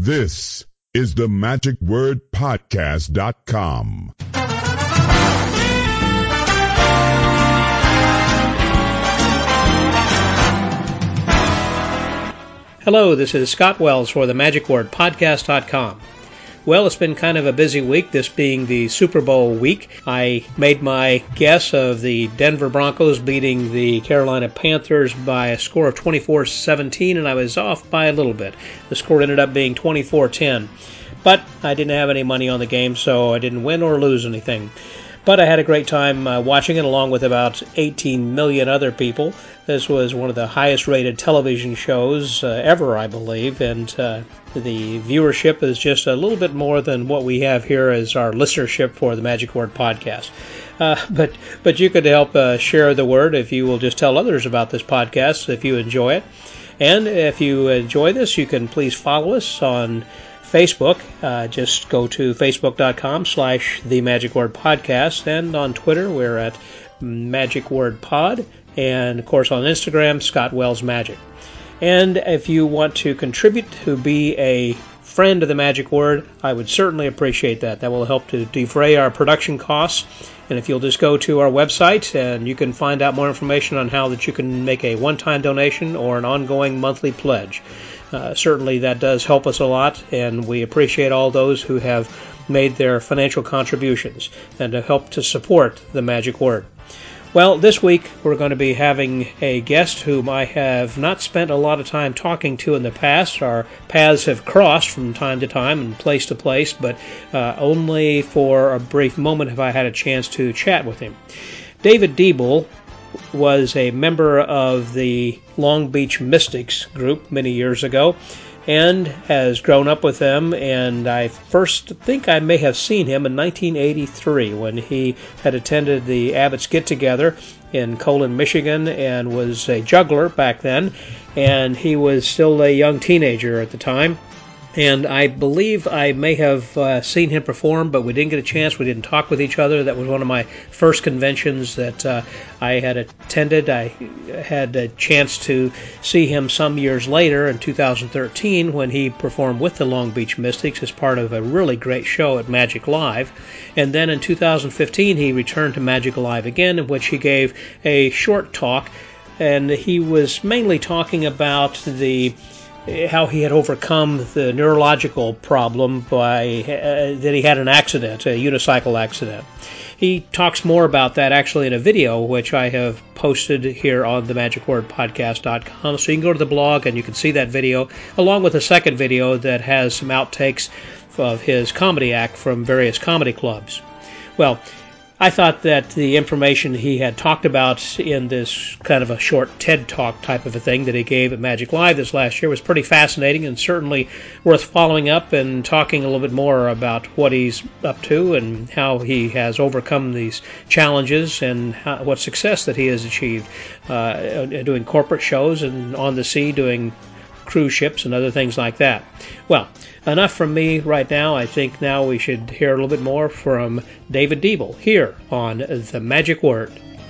This is the MagicWordPodcast.com. Hello, this is Scott Wells for the MagicWordPodcast.com. Well, it's been kind of a busy week, this being the Super Bowl week. I made my guess of the Denver Broncos beating the Carolina Panthers by a score of 24-17, and I was off by a little bit. The score ended up being 24-10. But I didn't have any money on the game, so I didn't win or lose anything. But I had a great time watching it along with about 18 million other people. This was one of the highest rated television shows ever, I believe, and the viewership is just a little bit more than what we have here as our listenership for the Magic Word Podcast. But you could help share the word if you will just tell others about this podcast if you enjoy it. And if you enjoy this, you can please follow us on Facebook. Just go to facebook.com/The Magic Word Podcast, and on Twitter we're at Magic Word Pod, and of course on Instagram, Scott Wells Magic. And if you want to contribute to be a friend of the Magic Word, I would certainly appreciate that. That will help to defray our production costs. And if you'll just go to our website, and you can find out more information on how that you can make a one-time donation or an ongoing monthly pledge. Certainly that does help us a lot, and we appreciate all those who have made their financial contributions and to help to support the Magic Word. Well, this week we're going to be having a guest whom I have not spent a lot of time talking to in the past. Our paths have crossed from time to time and place to place, but only for a brief moment have I had a chance to chat with him. David Diebel was a member of the Long Beach Mystics group many years ago and has grown up with them, and I first think I may have seen him in 1983 when he had attended the Abbott's Get-Together in Colon, Michigan, and was a juggler back then, and he was still a young teenager at the time. And I believe I may have seen him perform, but we didn't get a chance. We didn't talk with each other. That was one of my first conventions that I had attended. I had a chance to see him some years later in 2013 when he performed with the Long Beach Mystics as part of a really great show at Magic Live. And then in 2015 he returned to Magic Live again, in which he gave a short talk. And he was mainly talking about how he had overcome the neurological problem by that he had an accident, a unicycle accident. He talks more about that actually in a video, which I have posted here on the MagicWordPodcast.com. So you can go to the blog and you can see that video, along with a second video that has some outtakes of his comedy act from various comedy clubs. Well, I thought that the information he had talked about in this kind of a short TED Talk type of a thing that he gave at Magic Live this last year was pretty fascinating and certainly worth following up and talking a little bit more about what he's up to and how he has overcome these challenges and what success that he has achieved doing corporate shows and on the sea doing cruise ships and other things like that. Well, enough from me right now. I think now we should hear a little bit more from David Diebel here on The Magic Word.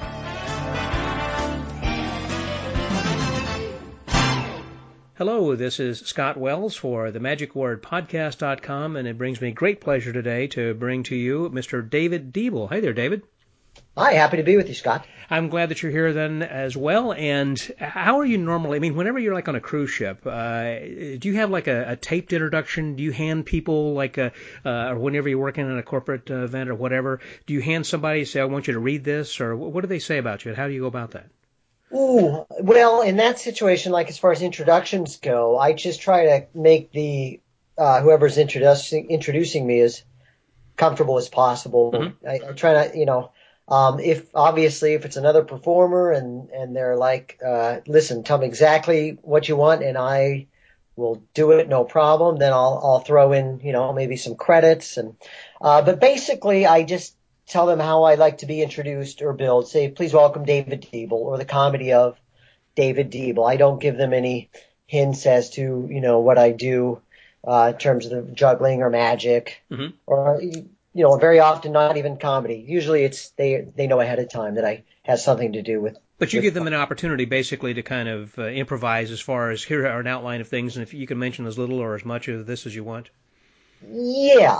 Hello, this is Scott Wells for the MagicWordPodcast.com, and it brings me great pleasure today to bring to you Mr. David Diebel. Hey there, David. Hi, happy to be with you, Scott. I'm glad that you're here then as well. And how are you normally? I mean, whenever you're like on a cruise ship, do you have like a taped introduction? Do you hand people like or whenever you're working in a corporate event or whatever, do you hand somebody say, I want you to read this, or what do they say about you? How do you go about that? Ooh, well, in that situation, like as far as introductions go, I just try to make the whoever's introducing me as comfortable as possible. Mm-hmm. I try to, if it's another performer and they're like, listen, tell me exactly what you want and I will do it, no problem, then I'll throw in, maybe some credits but basically I just tell them how I like to be introduced or billed. Say, please welcome David Diebel or the comedy of David Diebel. I don't give them any hints as to, what I do in terms of juggling or magic. Mm-hmm. Or very often not even comedy. Usually they know ahead of time that I have something to do with. But you give them an opportunity basically to kind of improvise as far as here are an outline of things, and if you can mention as little or as much of this as you want. Yeah,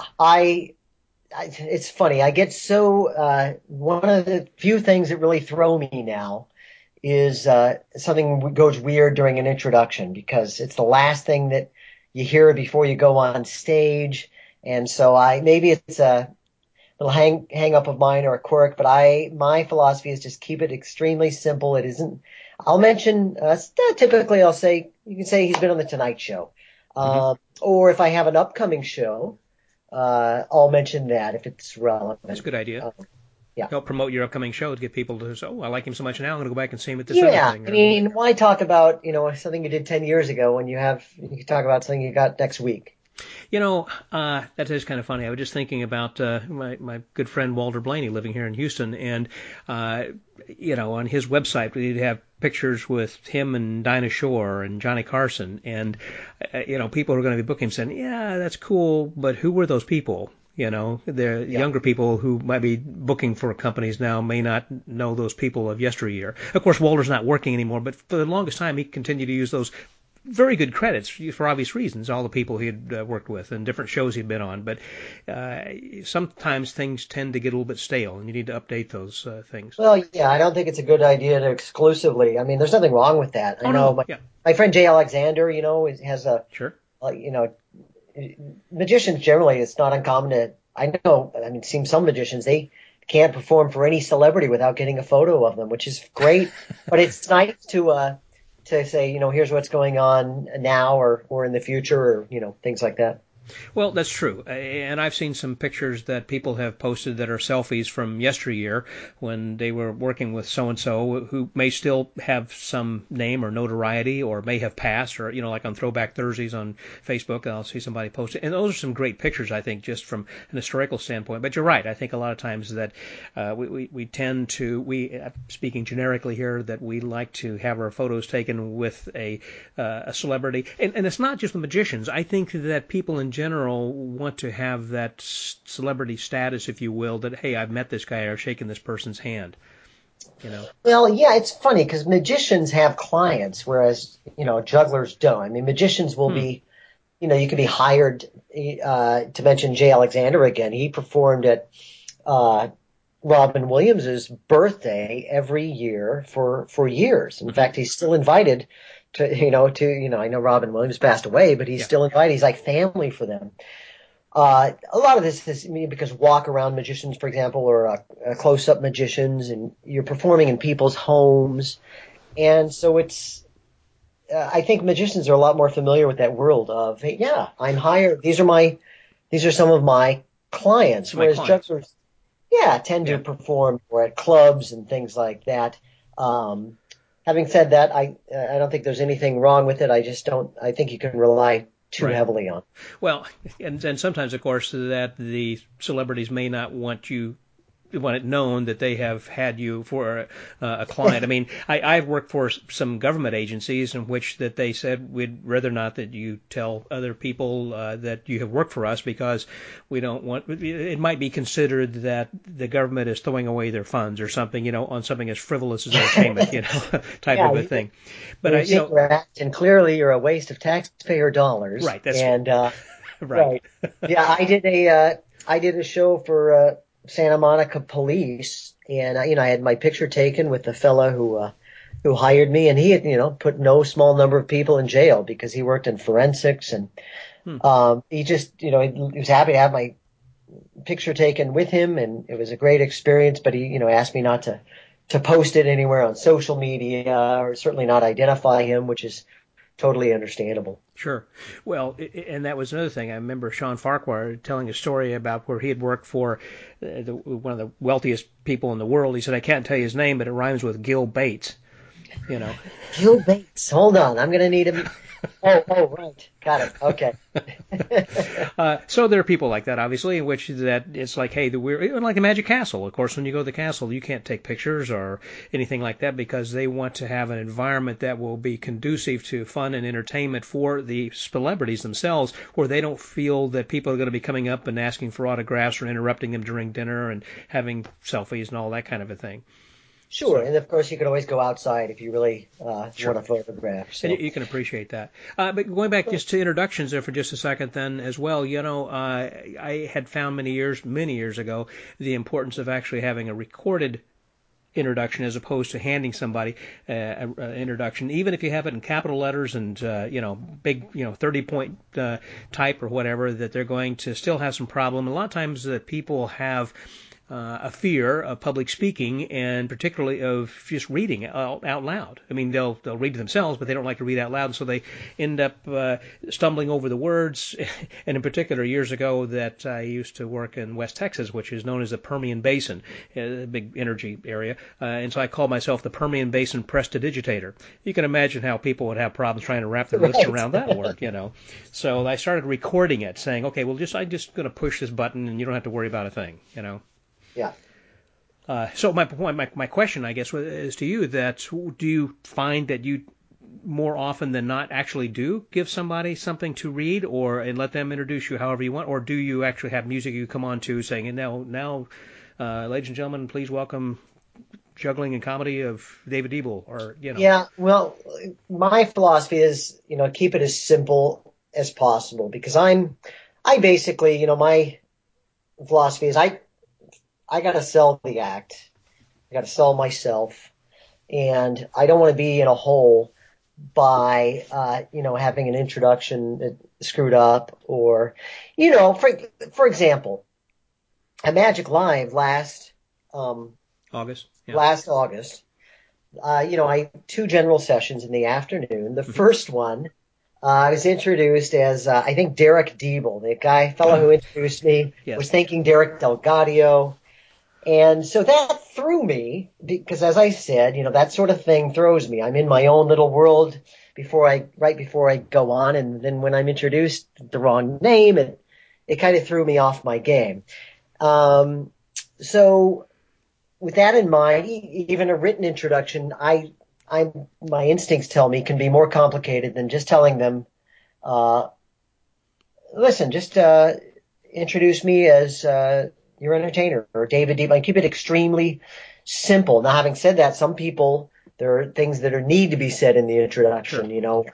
it's funny. I get so one of the few things that really throw me now is something goes weird during an introduction because it's the last thing that you hear before you go on stage, and so maybe it's a little hang up of mine or a quirk, but my philosophy is just keep it extremely simple. It isn't. I'll mention typically I'll say you can say he's been on the Tonight Show, or if I have an upcoming show, I'll mention that if it's relevant. That's a good idea. Yeah. Help promote your upcoming show to get people to say, oh, I like him so much now, I'm going to go back and see him at this other thing. Yeah, I mean, why talk about something you did 10 years ago when you can talk about something you got next week? That is kind of funny. I was just thinking about my good friend Walter Blaney living here in Houston, and on his website we'd have pictures with him and Dinah Shore and Johnny Carson, and people are going to be booking him saying, yeah, that's cool, but who were those people? The younger people who might be booking for companies now may not know those people of yesteryear. Of course, Walter's not working anymore, but for the longest time he continued to use those very good credits for obvious reasons, all the people he had worked with and different shows he'd been on. But sometimes things tend to get a little bit stale, and you need to update those things. Well, yeah, I don't think it's a good idea to exclusively. I mean, there's nothing wrong with that. I know my friend Jay Alexander, has a sure. Magicians generally, it's not uncommon it seems some magicians, they can't perform for any celebrity without getting a photo of them, which is great. But it's nice to say, here's what's going on now or in the future or, things like that. Well, that's true. And I've seen some pictures that people have posted that are selfies from yesteryear when they were working with so-and-so who may still have some name or notoriety or may have passed or, like on Throwback Thursdays on Facebook, I'll see somebody post it. And those are some great pictures, I think, just from an historical standpoint. But you're right. I think a lot of times that we tend to, speaking generically here, that we like to have our photos taken with a celebrity. And it's not just the magicians. I think that people in general want to have that celebrity status, if you will, that, hey, I've met this guy or shaken this person's hand. Well, yeah, it's funny because magicians have clients, whereas, jugglers don't. I mean, magicians will be, you can be hired, to mention Jay Alexander again. He performed at Robin Williams's birthday every year for years. In fact, he's still invited to, I know Robin Williams passed away, but he's still invited. He's like family for them. A lot of this is because walk-around magicians, for example, or close-up magicians, and you're performing in people's homes. And so I think magicians are a lot more familiar with that world of, hey, yeah, I'm hired. These are some of my clients. Whereas jugglers, tend to perform or at clubs and things like that. Having said that, I don't think there's anything wrong with it. I think you can rely too heavily on. Well, and sometimes, of course, that the celebrities may not want it known that they have had you for a client. I mean, I've worked for some government agencies in which that they said we'd rather not that you tell other people that you have worked for us because we don't want, it might be considered that the government is throwing away their funds or something, on something as frivolous as entertainment, type of a thing. But and clearly you're a waste of taxpayer dollars. Right. That's right. Yeah, I did a show for Santa Monica Police, and I had my picture taken with the fella who hired me, and he had put no small number of people in jail because he worked in forensics, and he just he was happy to have my picture taken with him, and it was a great experience. But he asked me not to post it anywhere on social media or certainly not identify him, which is totally understandable. Sure. Well, and that was another thing. I remember Sean Farquhar telling a story about where he had worked for one of the wealthiest people in the world. He said, I can't tell you his name, but it rhymes with Gil Bates. you know. Gil Bates. Hold on. I'm going to need him. Oh, right. Got it. Okay. So there are people like that, obviously, in which that it's like, hey, we're like the Magic Castle. Of course, when you go to the castle, you can't take pictures or anything like that because they want to have an environment that will be conducive to fun and entertainment for the celebrities themselves, where they don't feel that people are going to be coming up and asking for autographs or interrupting them during dinner and having selfies and all that kind of a thing. Sure, So, and of course you can always go outside if you really sure. want to photograph. And So you can appreciate that. But going back just to introductions there for just a second then as well, I had found many years ago, the importance of actually having a recorded introduction as opposed to handing somebody an introduction, even if you have it in capital letters and, big, 30-point type or whatever, that they're going to still have some problem. A lot of times that people have a fear of public speaking and particularly of just reading out loud. I mean, they'll read to themselves, but they don't like to read out loud, so they end up stumbling over the words. And in particular, years ago, that I used to work in West Texas, which is known as the Permian Basin, a big energy area, and so I called myself the Permian Basin Prestidigitator. You can imagine how people would have problems trying to wrap their lips around that word, So I started recording it, saying, okay, well, I'm just going to push this button, and you don't have to worry about a thing, yeah. So my question, I guess, is to you that do you find that you more often than not actually do give somebody something to read and let them introduce you however you want, or do you actually have music you come on to saying, and now, ladies and gentlemen, please welcome juggling and comedy of David Diebel, or Yeah, well, my philosophy is, keep it as simple as possible because I basically, my philosophy is I got to sell the act. I got to sell myself, and I don't want to be in a hole by, having an introduction that screwed up or, for example, at Magic Live August? Yeah. last August, I two general sessions in the afternoon. The first one, I was introduced as, I think, Derek Diebel, the fellow who introduced me, Yes. was thinking Derek Delgadio. And so that threw me because, as I said, that sort of thing throws me. I'm in my own little world right before I go on. And then when I'm introduced the wrong name, it kind of threw me off my game. So with that in mind, even a written introduction, my instincts tell me can be more complicated than just telling them, listen, just, introduce me as, your entertainer or David Deep. I keep it extremely simple. Now, having said that, some people, there are things that need to be said in the introduction,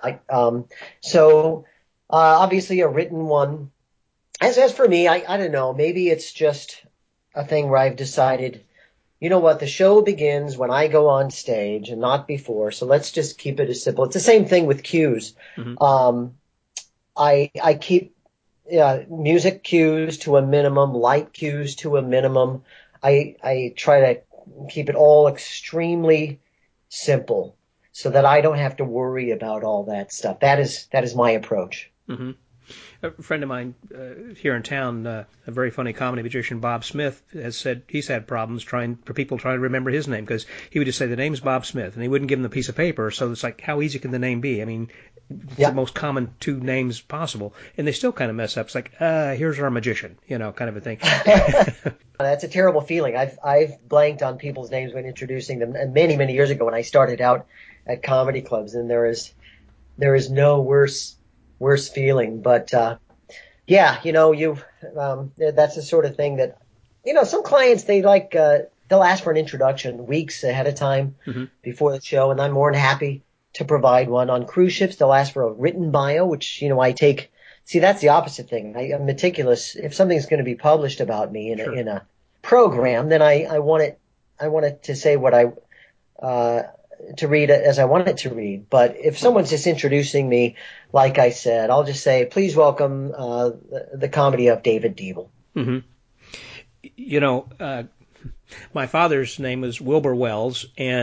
Sure. Obviously a written one. As for me, I don't know, maybe it's just a thing where I've decided, you know what, the show begins when I go on stage and not before. So let's just keep it as simple. It's the same thing with cues. Mm-hmm. I keep music cues to a minimum, light cues to a minimum. I try to keep it all extremely simple so that I don't have to worry about all that stuff. That is my approach. Mm-hmm. A friend of mine here in town, a very funny comedy magician, Bob Smith, has said he's had problems for people trying to remember his name because he would just say the name's Bob Smith and he wouldn't give them the piece of paper. So it's like, how easy can the name be? I mean, it's the most common two names possible, and they still kind of mess up. It's like, here's our magician, kind of a thing. That's a terrible feeling. I've blanked on people's names when introducing them many, many years ago when I started out at comedy clubs, and there is no worse feeling. But that's the sort of thing that some clients they like. They'll ask for an introduction weeks ahead of time before the show, and I'm more than happy to provide one. On cruise ships, they'll ask for a written bio, which I take. See, that's the opposite thing. I'm meticulous. If something's going to be published about me in a program, then I want it to say what to read it as I want it to read. But if someone's just introducing me, like I said, I'll just say, please welcome the comedy of David Diebel. Mm-hmm. My father's name was Wilbur Wells, and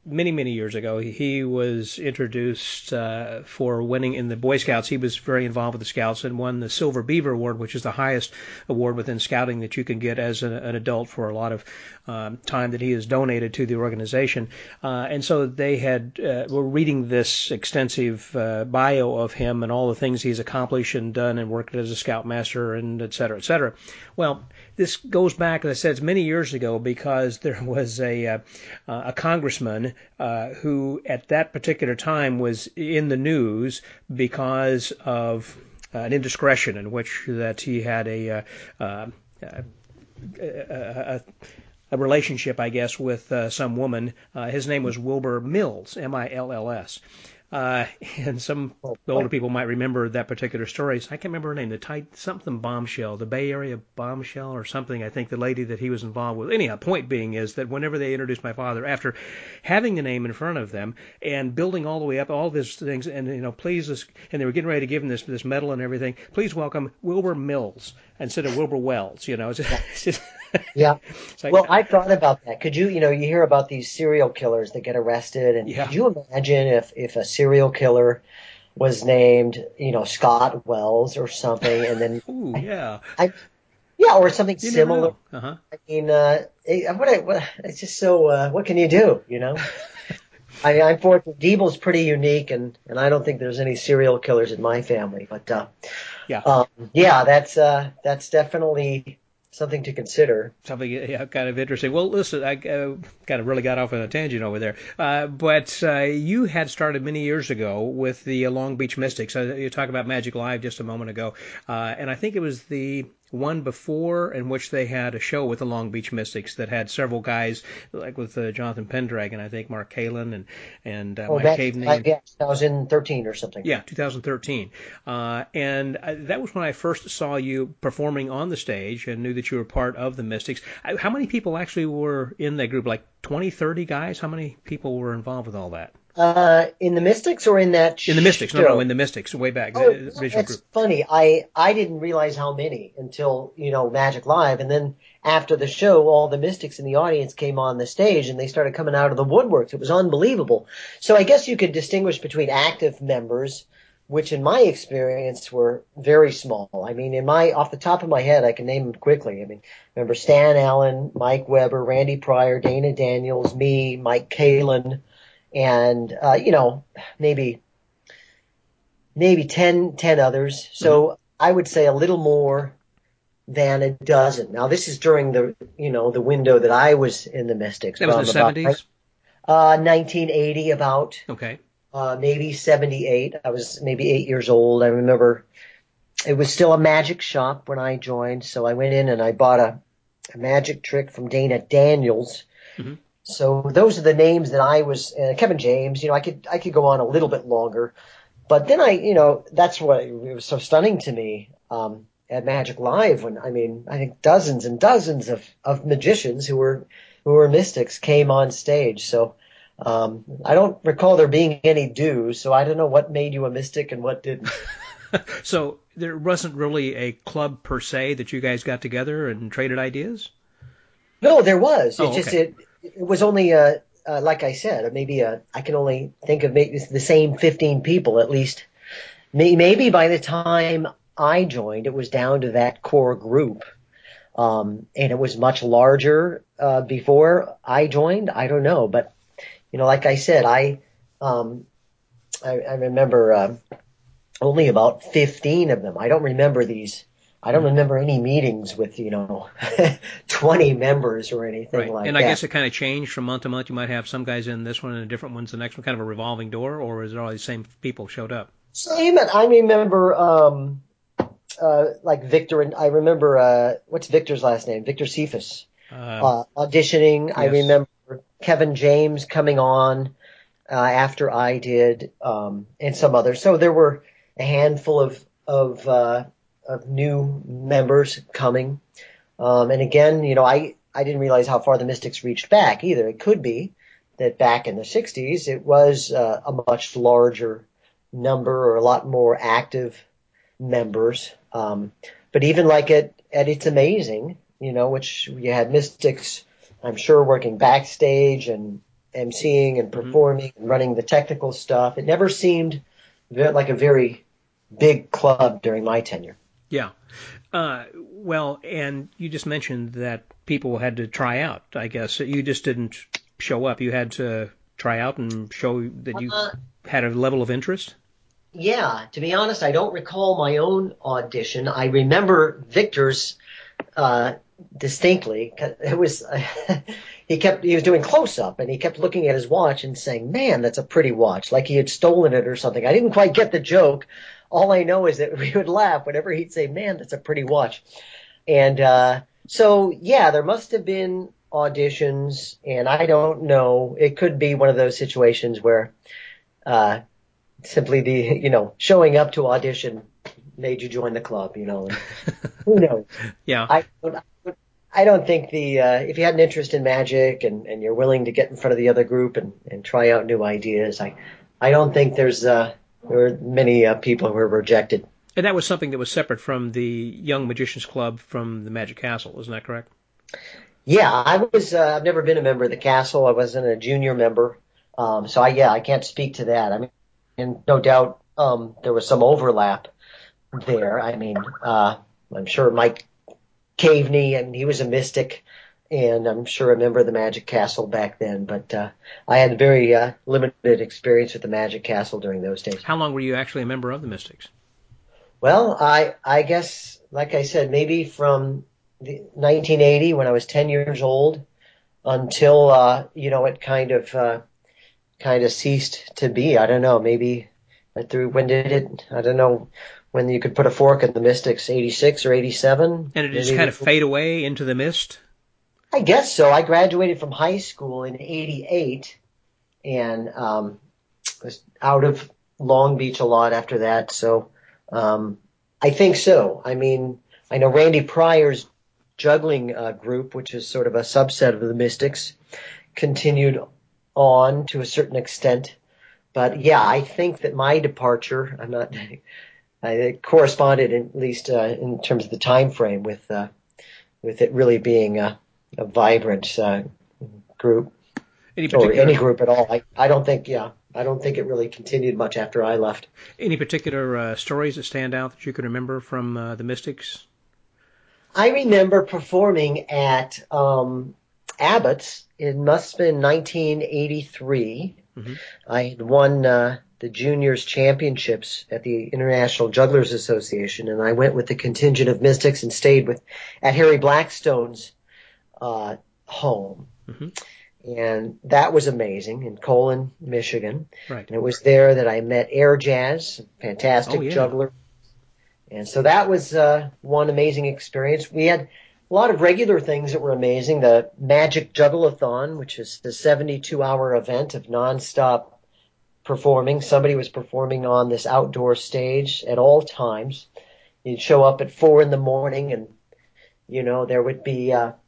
many, many years ago, he was introduced for winning in the Boy Scouts. He was very involved with the Scouts and won the Silver Beaver Award, which is the highest award within Scouting that you can get as an adult for a lot of time that he has donated to the organization. And so they were reading this extensive bio of him and all the things he's accomplished and done and worked as a Scoutmaster and et cetera, et cetera. Well, this goes back, as I said, it's many years ago because there was a congressman who at that particular time was in the news because of an indiscretion in which that he had a relationship, I guess, with some woman. His name was Wilbur Mills, Mills. And some older people might remember that particular story. I can't remember her name, something Bombshell, the Bay Area Bombshell or something. I think the lady that he was involved with. Anyhow, point being is that whenever they introduced my father, after having the name in front of them and building all the way up, all these things, and please, and they were getting ready to give him this medal and everything. Please welcome Wilbur Mills instead of Wilbur Wells. It's just Yeah. like, Well, I thought about that. Could you hear about these serial killers that get arrested, and Yeah. could you imagine if a serial killer was named, Scott Wells or something, and then ooh, yeah, yeah, or something you never similar. know. Uh-huh. I mean, it's just so. What can you do? I'm fortunate. Deeble's pretty unique, and I don't think there's any serial killers in my family. But yeah, that's definitely something to consider. Something kind of interesting. Well, listen, I kind of really got off on a tangent over there. But you had started many years ago with the Long Beach Mystics. You talked about Magic Live just a moment ago. And I think it was the one before in which they had a show with the Long Beach Mystics that had several guys, like with Jonathan Pendragon, I think, Mark Kalin and Mike Caveney. Yeah, 2013 or something. Yeah, 2013. And that was when I first saw you performing on the stage and knew that you were part of the Mystics. How many people actually were in that group? Like 20, 30 guys? How many people were involved with all that? In the Mystics or in that In the Mystics. show? No, in the Mystics, way back, the original that's group. funny. I didn't realize how many until, Magic Live. And then after the show, all the Mystics in the audience came on the stage and they started coming out of the woodworks. It was unbelievable. So I guess you could distinguish between active members, which in my experience were very small. I mean, off the top of my head, I can name them quickly. I mean, remember Stan Allen, Mike Weber, Randy Pryor, Dana Daniels, me, Mike Kalin, and, maybe 10 others. So I would say a little more than a dozen. Now, this is during the window that I was in the Mystics. That was the 70s? 1980 about. Okay. Maybe 78. I was maybe 8 years old. I remember it was still a magic shop when I joined. So I went in and I bought a magic trick from Dana Daniels. Mm-hmm. So those are the names that I was, Kevin James, I could go on a little bit longer, but then that's what it was so stunning to me, at Magic Live when, I think dozens and dozens of magicians who were Mystics came on stage. So, I don't recall there being any dues, so I don't know what made you a Mystic and what didn't. So there wasn't really a club per se that you guys got together and traded ideas? No, there was. Oh, okay. It was only like I said, maybe I can only think of maybe the same 15 people at least. Maybe by the time I joined, it was down to that core group, and it was much larger before I joined. I don't know, but like I said, I remember only about 15 of them. I don't remember these. I don't remember any meetings with, 20 members or anything like that. And I guess it kind of changed from month to month. You might have some guys in this one and different ones the next one, kind of a revolving door, or is it all the same people showed up? Same. I remember, like Victor, and I remember, what's Victor's last name? Victor Cephas, auditioning. Yes. I remember Kevin James coming on, after I did, and some others. So there were a handful of new members coming. And again, I didn't realize how far the Mystics reached back either. It could be that back in the 60s, it was a much larger number or a lot more active members. But even like at It's Amazing, which you had Mystics, I'm sure, working backstage and emceeing and performing and running the technical stuff. It never seemed like a very big club during my tenure. Yeah. Well, and you just mentioned that people had to try out, I guess. You just didn't show up. You had to try out and show that you had a level of interest? Yeah, to be honest, I don't recall my own audition. I remember Victor's distinctly. It was he was doing close up, and he kept looking at his watch and saying, "Man, that's a pretty watch," like he had stolen it or something. I didn't quite get the joke. All I know is that we would laugh whenever he'd say, "Man, that's a pretty watch." And so yeah, there must have been auditions, and I don't know. It could be one of those situations where simply showing up to audition made you join the club, and who knows? Yeah. I don't think if you had an interest in magic and you're willing to get in front of the other group and try out new ideas, I don't think there were many people who were rejected. And that was something that was separate from the Young Magicians Club from the Magic Castle, isn't that correct? Yeah, I've never been a member of the castle. I wasn't a junior member. So I can't speak to that. I mean, and no doubt, there was some overlap there. I mean, I'm sure Mike Caveney, and he was a mystic, and I'm sure a member of the Magic Castle back then, but I had very limited experience with the Magic Castle during those days. How long were you actually a member of the Mystics? Well, I guess, like I said, maybe from 1980 when I was 10 years old until it kind of ceased to be. I don't know, maybe when did it? I don't know when you could put a fork in the Mystics, 86 or 87. And it just kind of fade away into the mist? I guess so. I graduated from high school in 88 and was out of Long Beach a lot after that. So I think so. I mean, I know Randy Pryor's juggling group, which is sort of a subset of the Mystics, continued on to a certain extent. But yeah, I think that my departure, it corresponded at least in terms of the time frame with it really being a vibrant group, or any group at all. I don't think it really continued much after I left. Any particular stories that stand out that you can remember from the Mystics? I remember performing at Abbott's. It must have been 1983. Mm-hmm. I had won the juniors championships at the International Jugglers Association, and I went with the contingent of Mystics and stayed at Harry Blackstone's home. Mm-hmm. And that was amazing in Colon, Michigan. Right. And it was there that I met Air Jazz, fantastic juggler. And so that was one amazing experience. We had a lot of regular things that were amazing. The Magic Juggleathon, which is the 72-hour event of nonstop performing. Somebody was performing on this outdoor stage at all times. You'd show up at 4 a.m. and, there would be,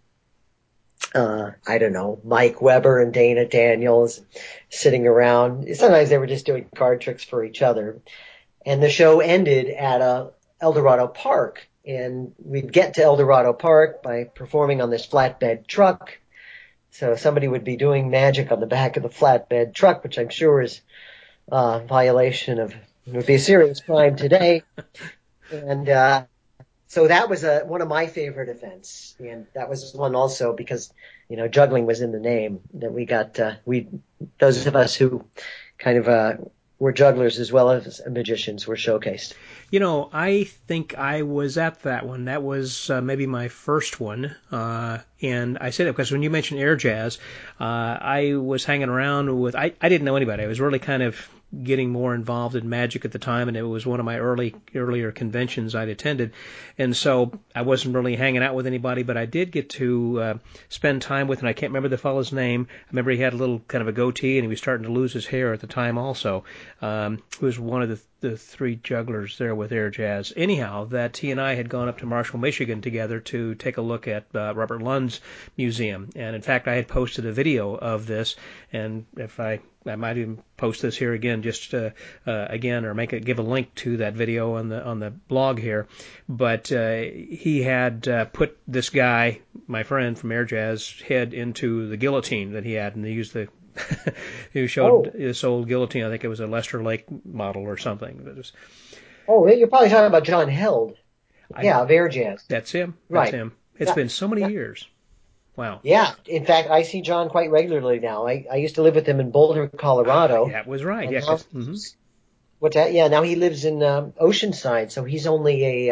I don't know, Mike Weber and Dana Daniels sitting around. Sometimes they were just doing card tricks for each other. And the show ended at El Dorado Park. And we'd get to El Dorado Park by performing on this flatbed truck. So somebody would be doing magic on the back of the flatbed truck, which I'm sure is a violation would be a serious crime today. And so that was one of my favorite events. And that was one also because, juggling was in the name that we got, those of us who kind of were jugglers as well as magicians were showcased. I think I was at that one. That was maybe my first one. And I say that because when you mentioned Air Jazz, I was hanging around with, I didn't know anybody. I was really kind of getting more involved in magic at the time, and it was one of my earlier conventions I'd attended. And so I wasn't really hanging out with anybody, but I did get to spend time with, and I can't remember the fellow's name. I remember he had a little kind of a goatee, and he was starting to lose his hair at the time also. He was one of the three jugglers there with Air Jazz. Anyhow, that he and I had gone up to Marshall, Michigan together to take a look at Robert Lund's museum. And in fact, I had posted a video of this, and if I might even post this here again, just again, or give a link to that video on the blog here. But he had put this guy, my friend from Air Jazz, head into the guillotine that he had, and they used the who showed this old guillotine. I think it was a Lester Lake model or something. It was, You're probably talking about John Held. Yeah, of Air Jazz. That's him. That's Right. him. It's been so many years. Wow. Yeah. In fact, I see John quite regularly now. I used to live with him in Boulder, Colorado. That was right. Yeah. What's that? Yeah. Now he lives in Oceanside, so he's only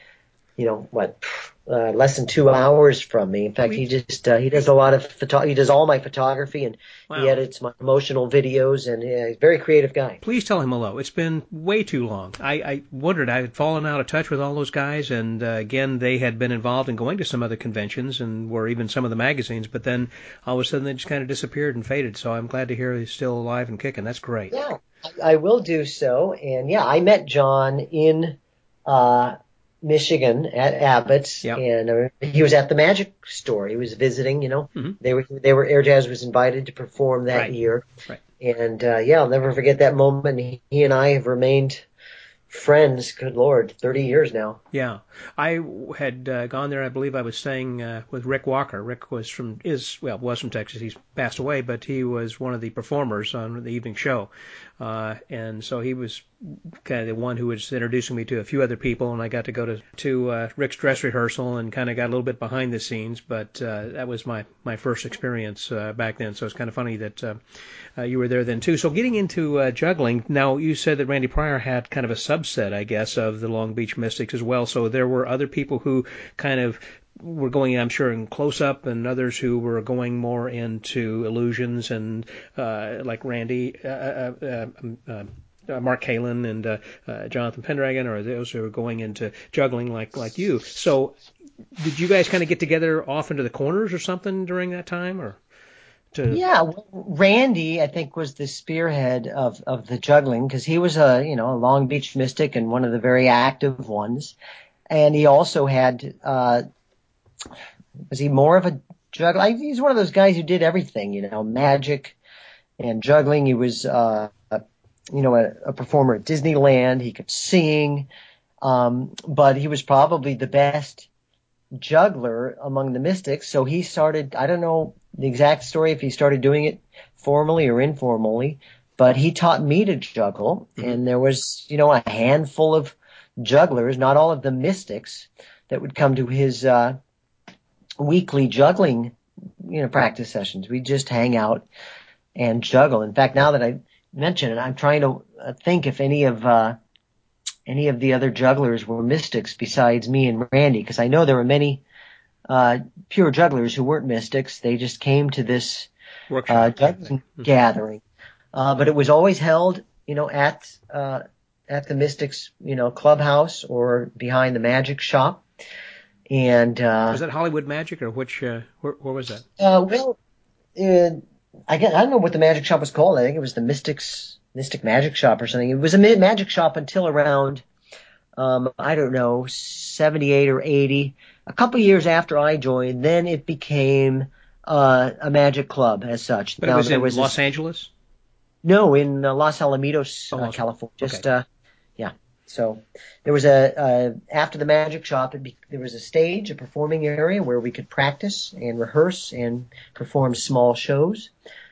less than 2 hours from me. In fact, he does a lot of he does all my photography, and he edits my promotional videos, and he's a very creative guy. Please tell him hello. It's been way too long. I wondered, I had fallen out of touch with all those guys, and again, they had been involved in going to some other conventions and were even some of the magazines, but then all of a sudden they just kind of disappeared and faded, so I'm glad to hear he's still alive and kicking. That's great. Yeah, I will do so. And yeah, I met John in Michigan at Abbott's, and he was at the Magic Store. He was visiting. They were Air Jazz was invited to perform that year, and I'll never forget that moment. He and I have remained friends. Good Lord, 30 years now. Yeah, I had gone there. I believe I was staying with Rick Walker. Rick was from Texas. He's passed away, but he was one of the performers on the evening show, and so he was kind of the one who was introducing me to a few other people, and I got to go to Rick's dress rehearsal and kind of got a little bit behind the scenes. But that was my first experience back then. So it's kind of funny that you were there then too. So getting into juggling, now you said that Randy Pryor had kind of a subset, I guess, of the Long Beach Mystics as well. So there were other people who kind of were going, I'm sure, in close-up, and others who were going more into illusions, and like Randy, Mark Kalin and Jonathan Pendragon, or those who are going into juggling like you. So did you guys kind of get together off into the corners or something during that time, or? Yeah, well, Randy, I think, was the spearhead of the juggling, because he was a Long Beach Mystic and one of the very active ones. And he also had, was he more of a juggler? He's one of those guys who did everything, magic and juggling. He was, a performer at Disneyland. He could sing, but he was probably the best juggler among the Mystics. So he started, I don't know the exact story if he started doing it formally or informally, but he taught me to juggle. Mm-hmm. And there was, a handful of jugglers, not all of the Mystics, that would come to his weekly juggling, practice sessions. We'd just hang out and juggle. In fact, now that I mention it, I'm trying to think if any of the other jugglers were Mystics besides me and Randy, because I know there were many pure jugglers who weren't Mystics. They just came to this juggling gathering. But it was always held, at the Mystics, clubhouse or behind the magic shop. And was that Hollywood Magic, or which? Where was that? I don't know what the magic shop was called. I think it was the Mystic Magic Shop or something. It was a magic shop until around, 78 or 80. A couple of years after I joined, then it became a magic club as such. But it was in Los Angeles? No, in Los Alamitos, California. Okay. Yeah. So there was after the magic shop, there was a stage, a performing area where we could practice and rehearse and perform small shows.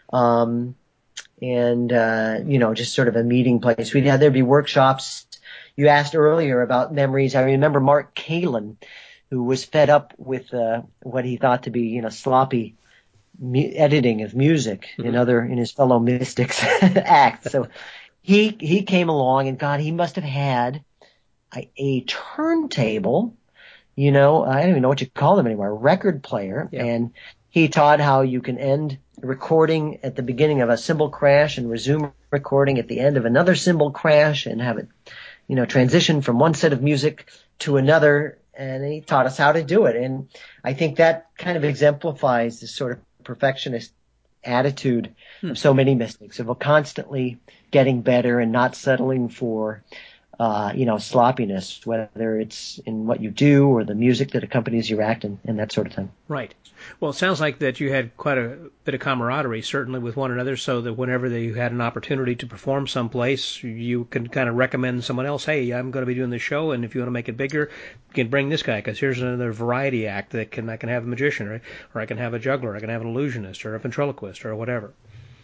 Just sort of a meeting place. There'd be workshops. You asked earlier about memories. I remember Mark Kalin, who was fed up with what he thought to be, sloppy editing of music in his fellow Mystics acts. So he came along, and God, he must have had a turntable, I don't even know what you call them anymore, a record player. Yeah. And he taught how you can end recording at the beginning of a cymbal crash and resume recording at the end of another cymbal crash, and have it, transition from one set of music to another. And he taught us how to do it. And I think that kind of exemplifies this sort of perfectionist attitude of so many Mystics, of constantly getting better and not settling for, sloppiness, whether it's in what you do or the music that accompanies your act and that sort of thing. Right. Well, it sounds like that you had quite a bit of camaraderie, certainly, with one another, so that whenever you had an opportunity to perform someplace, you can kind of recommend someone else, hey, I'm going to be doing this show, and if you want to make it bigger, you can bring this guy, because here's another variety act I can have a magician, right? Or I can have a juggler, I can have an illusionist, or a ventriloquist, or whatever.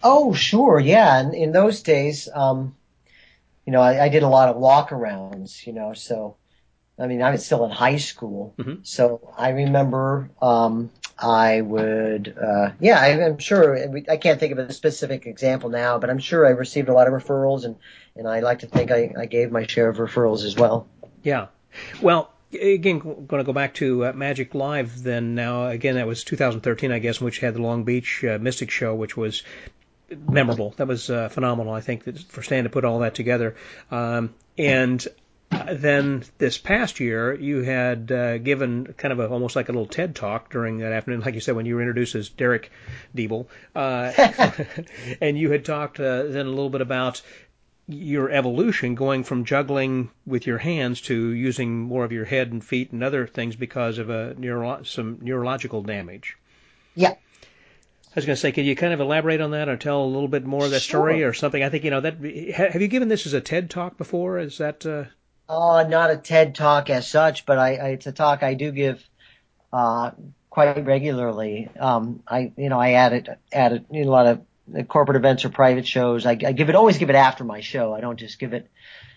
Oh, sure. Yeah. And in those days, I did a lot of walkarounds, so, I mean, I was still in high school. Hmm. So I remember, I would, yeah, I'm sure, I can't think of a specific example now, but I'm sure I received a lot of referrals, and I like to think I gave my share of referrals as well. Yeah. Well, again, going to go back to Magic Live then now. Again, that was 2013, I guess, in which you had the Long Beach Mystic Show, which was memorable. That was phenomenal, I think, for Stan to put all that together. And then this past year, you had given kind of almost like a little TED talk during that afternoon, like you said, when you were introduced as Derek Diebel. And you had talked then a little bit about your evolution going from juggling with your hands to using more of your head and feet and other things because of some neurological damage. Yeah, I was going to say, can you kind of elaborate on that or tell a little bit more of that story sure. or something? I think, that, have you given this as a TED talk before? Is that, Not a TED talk as such, but it's a talk I do give, quite regularly. I add it in a lot of corporate events or private shows. I always give it after my show. I don't just give it,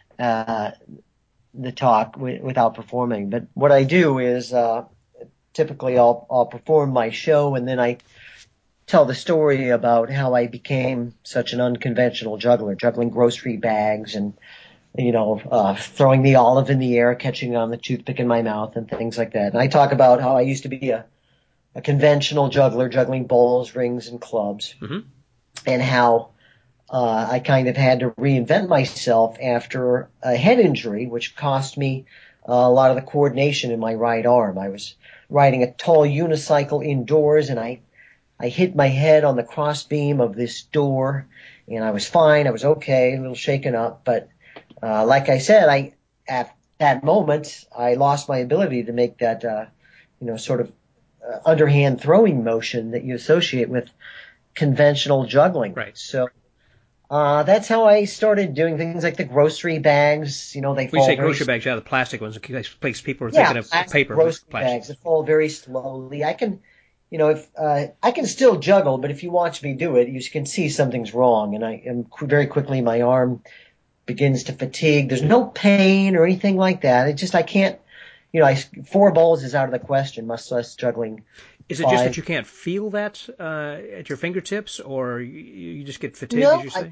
the talk without performing. But what I do is, typically I'll perform my show, and then I tell the story about how I became such an unconventional juggler, juggling grocery bags and, throwing the olive in the air, catching on the toothpick in my mouth and things like that. And I talk about how I used to be a conventional juggler, juggling balls, rings, and clubs, mm-hmm. and how I kind of had to reinvent myself after a head injury, which cost me a lot of the coordination in my right arm. I was riding a tall unicycle indoors, and I hit my head on the crossbeam of this door, and I was fine. I was okay, a little shaken up, but like I said, at that moment I lost my ability to make that sort of underhand throwing motion that you associate with conventional juggling. Right. So that's how I started doing things like the grocery bags. They We say fall very grocery bags, yeah, the plastic ones, in case people are yeah, thinking of plastic paper, but it's grocery plastic. bags that fall very slowly. I can, if I can still juggle, but if you watch me do it, you can see something's wrong, and I am very quickly my arm begins to fatigue. There's no pain or anything like that. It just I can't. Four balls is out of the question, much less juggling Is it just that five. you can't feel that at your fingertips, or you just get fatigued, as No, you say?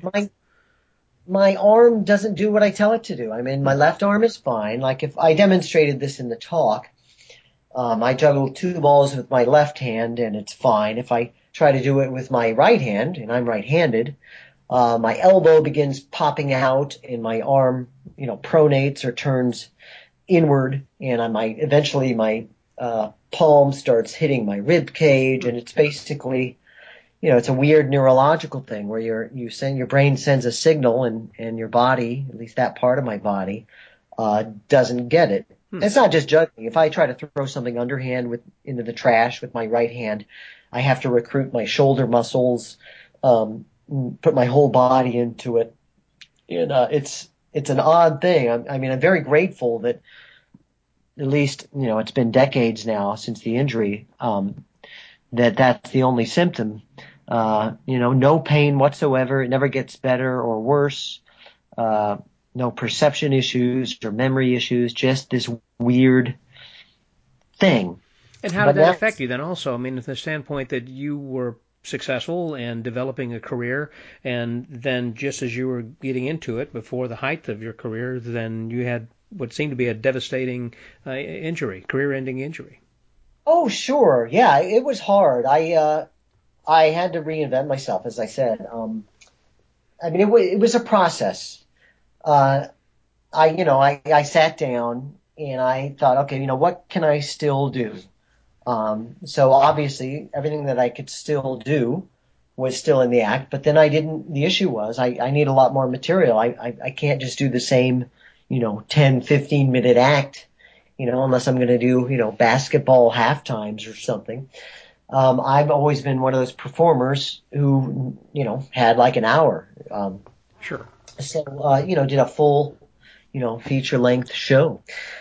my arm doesn't do what I tell it to do. I mean, my Hmm. left arm is fine. Like if I demonstrated this in the talk, I juggle two balls with my left hand and it's fine. If I try to do it with my right hand, and I'm right-handed, my elbow begins popping out and my arm, pronates or turns inward, and eventually my palm starts hitting my rib cage, Hmm. and it's basically, it's a weird neurological thing where your brain sends a signal, and your body, at least that part of my body, doesn't get it. Hmm. It's not just juggling. If I try to throw something underhand into the trash with my right hand, I have to recruit my shoulder muscles, put my whole body into it. And, it's an odd thing. I'm very grateful that at least, it's been decades now since the injury, that's the only symptom. No pain whatsoever. It never gets better or worse. No perception issues or memory issues, just this weird thing. And how did But that now, affect you then also? I mean, from the standpoint that you were successful and developing a career, and then just as you were getting into it before the height of your career, then you had what seemed to be a devastating injury, career-ending injury. oh, sure. Yeah, it was hard. I had to reinvent myself, as I said. It was a process. Uh, I sat down and I thought, okay, what can I still do? So obviously everything that I could still do was still in the act, but then the issue was I need a lot more material. I can't just do the same, 10, 15-minute act, unless I'm going to do, basketball half times or something. I've always been one of those performers who, had like an hour. Sure. Did a full, feature length show.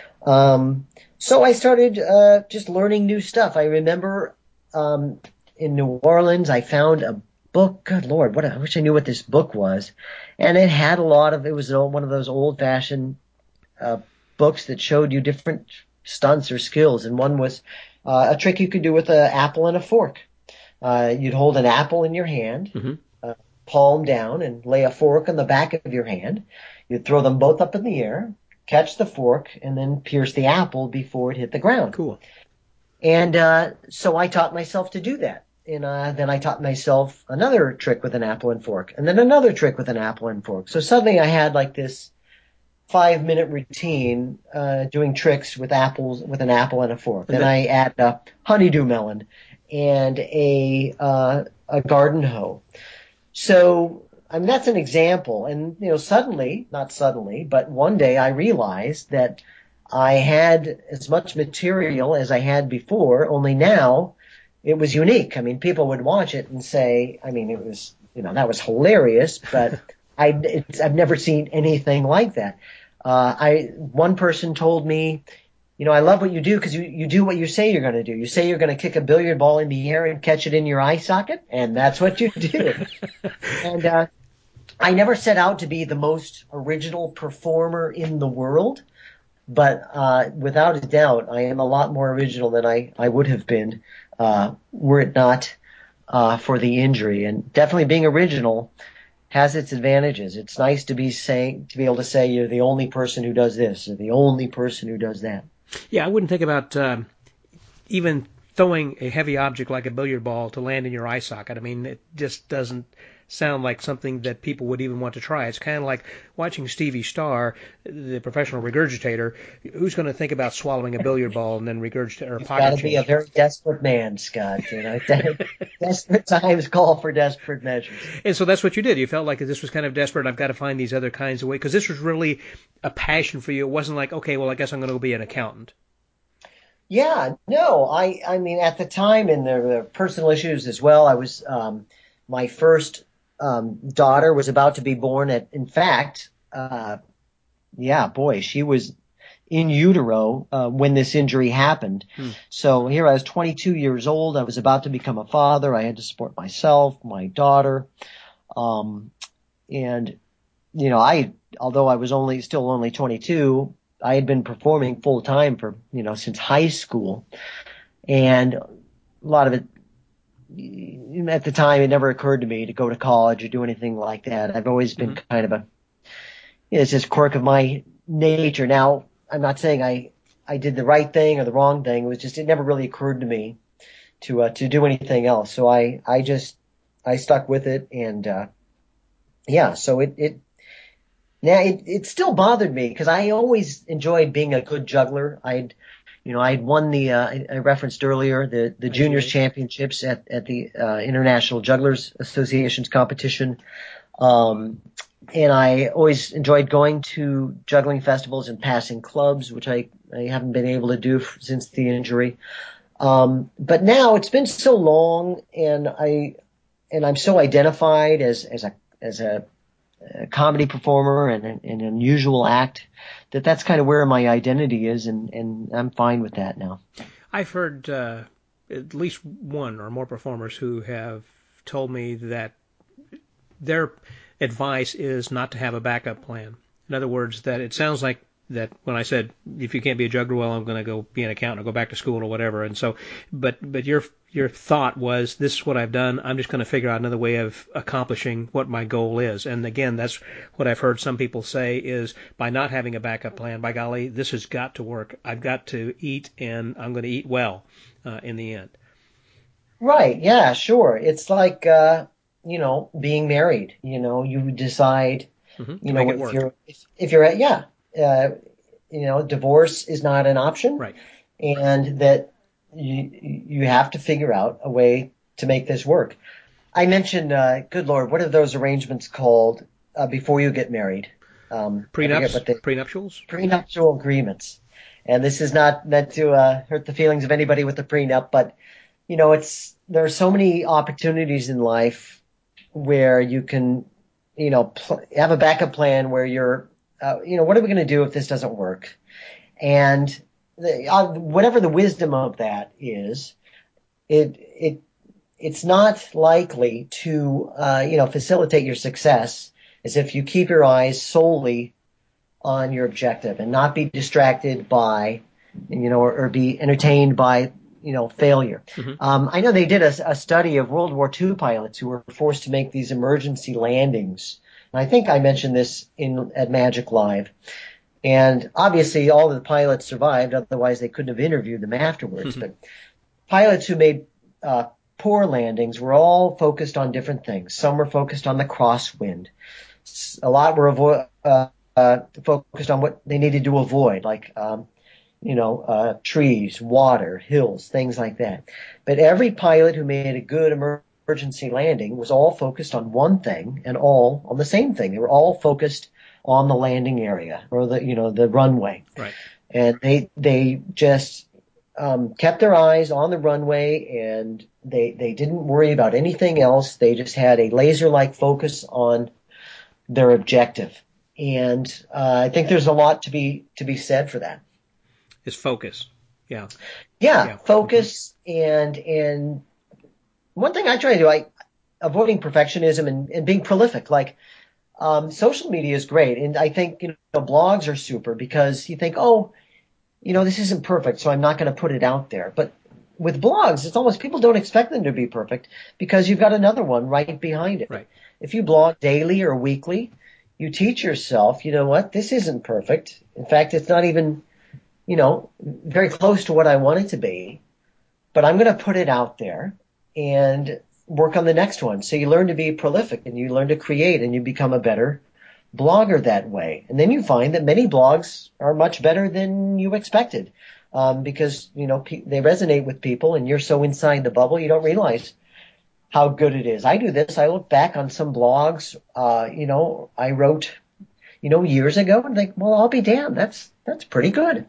So I started just learning new stuff. I remember in New Orleans, I found book. Good Lord, I wish I knew what this book was. And it had it was one of those old fashioned, books that showed you different stunts or skills. And one was, a trick you could do with an apple and a fork. You'd hold an apple in your hand, palm down, and lay a fork on the back of your hand. You'd throw them both up in the air, catch the fork, and then pierce the apple before it hit the ground. Cool. And so I taught myself to do that. And then I taught myself another trick with an apple and fork, and then another trick with an apple and fork. So suddenly I had like this 5-minute routine doing tricks with an apple and a fork. Then I add a honeydew melon and a garden hoe. So, I mean, that's an example. And, not suddenly, but one day I realized that I had as much material as I had before, only now it was unique. I mean, people would watch it and say, I mean, it was, that was hilarious, but I've never seen anything like that. One person told me, I love what you do because you do what you say you're going to do. You say you're going to kick a billiard ball in the air and catch it in your eye socket, and that's what you do. And I never set out to be the most original performer in the world, but without a doubt, I am a lot more original than I would have been were it not for the injury. And definitely being original has its advantages. It's nice to be able to say you're the only person who does this or the only person who does that. Yeah, I wouldn't think about even throwing a heavy object like a billiard ball to land in your eye socket. I mean, it just doesn't sound like something that people would even want to try. It's kind of like watching Stevie Starr, the professional regurgitator. Who's going to think about swallowing a billiard ball and then regurgitate or You've pocket got to change? be a very desperate man, Scott. Desperate times call for desperate measures. And so that's what you did. You felt like this was kind of desperate. I've got to find these other kinds of ways because this was really a passion for you. It wasn't like, okay, well, I guess I'm going to go be an accountant. Yeah, no, I mean, at the time, and there were personal issues as well. I was, my first daughter was about to be born in fact, she was in utero when this injury happened. So here I was 22 years old. I was about to become a father. I had to support myself, my daughter. And, although I was still only 22, I had been performing full time for, since high school. And a lot of it, at the time, it never occurred to me to go to college or do anything like that. I've always been kind of it's just quirk of my nature. Now, I'm not saying I did the right thing or the wrong thing. It was just, it never really occurred to me to do anything else. So I stuck with it. And, so it still bothered me because I always enjoyed being a good juggler. I'd won I referenced earlier the juniors championships at the International Jugglers Association's competition. And I always enjoyed going to juggling festivals and passing clubs, which I haven't been able to do since the injury. But now it's been so long, and I'm so identified as a comedy performer and an unusual act that's kind of where my identity is, and I'm fine with that now. I've heard at least one or more performers who have told me that their advice is not to have a backup plan. In other words, that it sounds like that when I said, if you can't be a juggler, well, I'm going to go be an accountant or go back to school or whatever. And so, but your thought was, this is what I've done. I'm just going to figure out another way of accomplishing what my goal is. And again, that's what I've heard some people say is by not having a backup plan, by golly, this has got to work. I've got to eat, and I'm going to eat well in the end. Right. Yeah, sure. It's like, being married, you decide, divorce is not an option, right? And that you have to figure out a way to make this work. I mentioned, good Lord, what are those arrangements called before you get married? Prenuptials? Prenuptial agreements. And this is not meant to hurt the feelings of anybody with the prenup, but there are so many opportunities in life where you can, have a backup plan where you're, what are we going to do if this doesn't work? And whatever the wisdom of that is, it it's not likely to, facilitate your success as if you keep your eyes solely on your objective and not be distracted by, or be entertained by, failure. I know they did a study of World War II pilots who were forced to make these emergency landings. And I think I mentioned this at Magic Live. And obviously all of the pilots survived, otherwise they couldn't have interviewed them afterwards. But pilots who made poor landings were all focused on different things. Some were focused on the crosswind. A lot were focused on what they needed to avoid, like trees, water, hills, things like that. But every pilot who made a good emergency landing was all focused on one thing and all on the same thing. They were all focused on the landing area or the runway. Right. And they just kept their eyes on the runway, and they didn't worry about anything else. They just had a laser-like focus on their objective. And I think there's a lot to be said for that. Is focus. Yeah. Yeah, focus. And one thing I try to do, avoiding perfectionism and being prolific. Like, social media is great. And I think, blogs are super because you think, this isn't perfect, so I'm not going to put it out there. But with blogs, it's almost people don't expect them to be perfect because you've got another one right behind it. Right. If you blog daily or weekly, you teach yourself, this isn't perfect. In fact, it's not even, very close to what I want it to be, but I'm going to put it out there and work on the next one. So you learn to be prolific and you learn to create and you become a better blogger that way. And then you find that many blogs are much better than you expected, because, they resonate with people and you're so inside the bubble, you don't realize how good it is. I do this. I look back on some blogs, I wrote, years ago and think, well, I'll be damned. That's pretty good.